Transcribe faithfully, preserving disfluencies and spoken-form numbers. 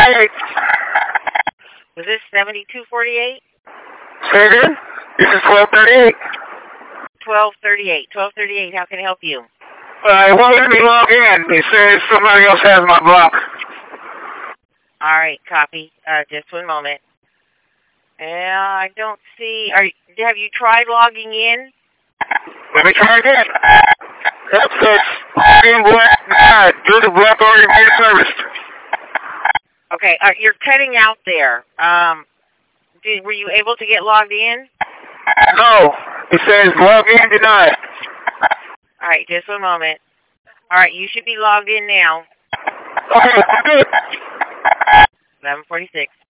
forty-eight. Was this seventy-two forty-eight? Say again? This is twelve thirty-eight. twelve thirty-eight. twelve thirty-eight, how can I help you? Uh, it won't let me log in. It says somebody else has my block. All right, copy. Uh, just one moment. Yeah, I don't see. Are have you tried logging in? Let me try again. Yep, says being block denied due to block already made service. Okay, uh, you're cutting out there. Um, did, were you able to get logged in? No, it says log in denied. All right, just one moment. All right, you should be logged in now. Okay, I'm good. eleven forty-six.